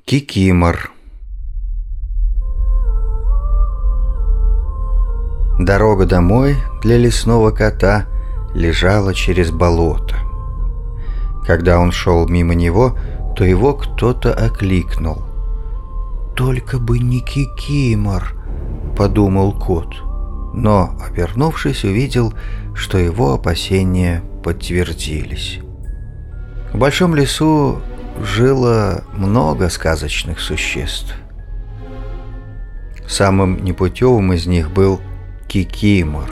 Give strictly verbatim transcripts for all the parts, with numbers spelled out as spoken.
Кикимор. Дорога домой для лесного кота лежала через болото. Когда он шел мимо него, то его кто-то окликнул. «Только бы не Кикимор», — подумал кот, но, обернувшись, увидел, что его опасения подтвердились. В большом лесу жило много сказочных существ. Самым непутевым из них был Кикимор.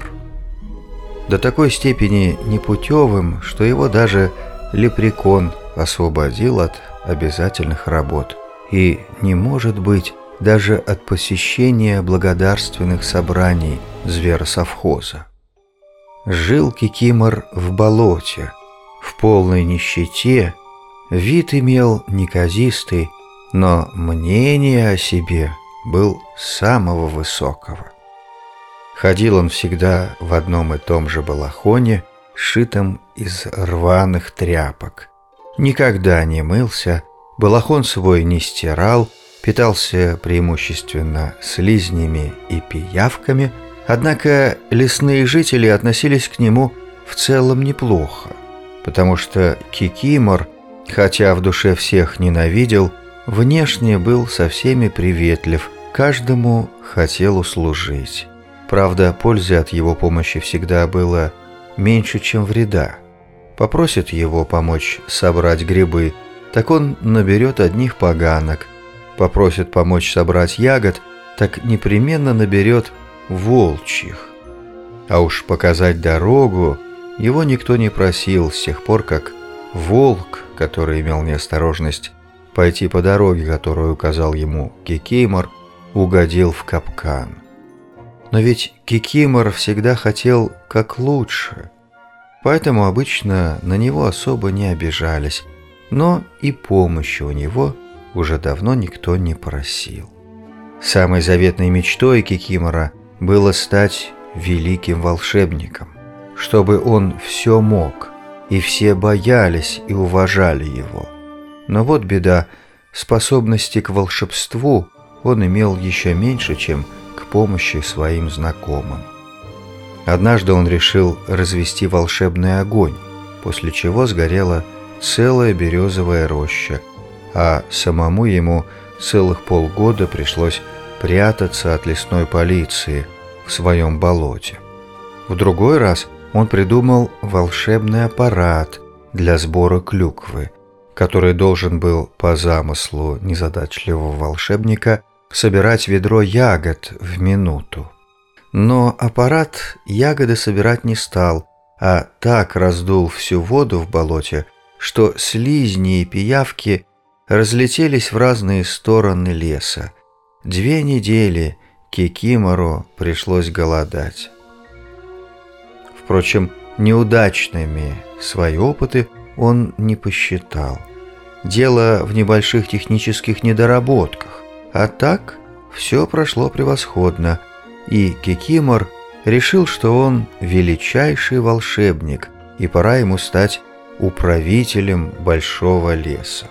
До такой степени непутевым, что его даже лепрекон освободил от обязательных работ и, не может быть, даже от посещения благодарственных собраний зверосовхоза. Жил Кикимор в болоте, в полной нищете. Вид имел неказистый, но мнение о себе был самого высокого. Ходил он всегда в одном и том же балахоне, сшитом из рваных тряпок. Никогда не мылся, балахон свой не стирал, питался преимущественно слизнями и пиявками, однако лесные жители относились к нему в целом неплохо, потому что Кикимор, хотя в душе всех ненавидел, внешне был со всеми приветлив, каждому хотел услужить. Правда, пользы от его помощи всегда было меньше, чем вреда. Попросит его помочь собрать грибы, так он наберет одних поганок. Попросит помочь собрать ягод, так непременно наберет волчьих. А уж показать дорогу его никто не просил с тех пор, как волк, который имел неосторожность пойти по дороге, которую указал ему Кикимор, угодил в капкан. Но ведь Кикимор всегда хотел как лучше, поэтому обычно на него особо не обижались, но и помощи у него уже давно никто не просил. Самой заветной мечтой Кикимора было стать великим волшебником, чтобы он все мог, и все боялись и уважали его. Но вот беда, способности к волшебству он имел еще меньше, чем к помощи своим знакомым. Однажды он решил развести волшебный огонь, после чего сгорела целая березовая роща, а самому ему целых полгода пришлось прятаться от лесной полиции в своем болоте. В другой раз он придумал волшебный аппарат для сбора клюквы, который должен был, по замыслу незадачливого волшебника, собирать ведро ягод в минуту. Но аппарат ягоды собирать не стал, а так раздул всю воду в болоте, что слизни и пиявки разлетелись в разные стороны леса. Две недели Кикимору пришлось голодать. Впрочем, неудачными свои опыты он не посчитал. Дело в небольших технических недоработках, а так все прошло превосходно, и Кикимор решил, что он величайший волшебник, и пора ему стать управителем большого леса.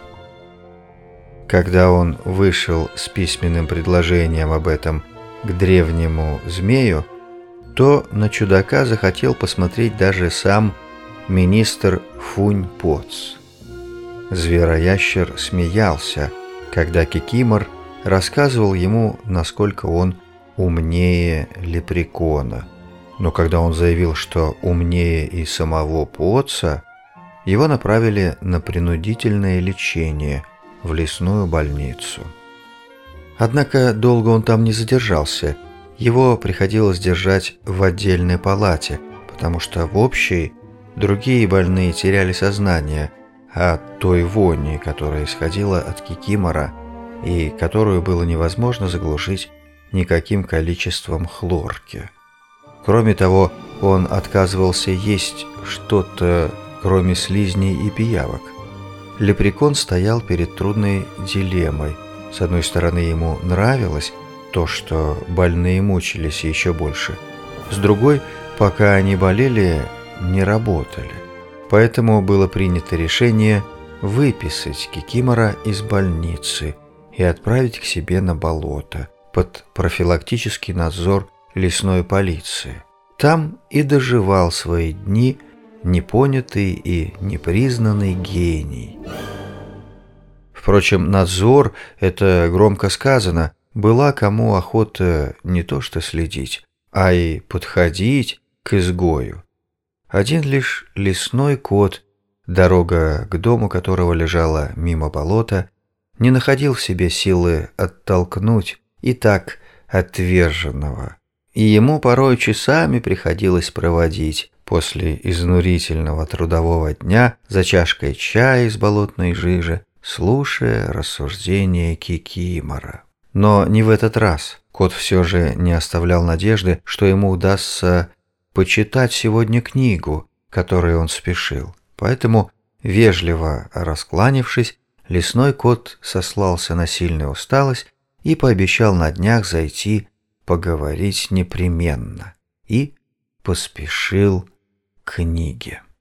Когда он вышел с письменным предложением об этом к древнему змею, то на чудака захотел посмотреть даже сам министр Фунь-Поц. Звероящер смеялся, когда Кикимор рассказывал ему, насколько он умнее лепрекона. Но когда он заявил, что умнее и самого Поца, его направили на принудительное лечение в лесную больницу. Однако долго он там не задержался. Его приходилось держать в отдельной палате, потому что в общей другие больные теряли сознание от той вони, которая исходила от Кикимора и которую было невозможно заглушить никаким количеством хлорки. Кроме того, он отказывался есть что-то, кроме слизней и пиявок. Лепрекон стоял перед трудной дилеммой. С одной стороны, ему нравилось то, что больные мучились еще больше. С другой, пока они болели, не работали. Поэтому было принято решение выписать Кикимора из больницы и отправить к себе на болото под профилактический надзор лесной полиции. Там и доживал свои дни непонятый и непризнанный гений. Впрочем, надзор, это громко сказано, была кому охота не то что следить, а и подходить к изгою. Один лишь лесной кот, дорога к дому которого лежала мимо болота, не находил в себе силы оттолкнуть и так отверженного. И ему порой часами приходилось проводить после изнурительного трудового дня за чашкой чая из болотной жижи, слушая рассуждения Кикимора. Но не в этот раз. Кот все же не оставлял надежды, что ему удастся почитать сегодня книгу, которой он спешил. Поэтому, вежливо раскланившись, лесной кот сослался на сильную усталость и пообещал на днях зайти поговорить непременно. И поспешил к книге.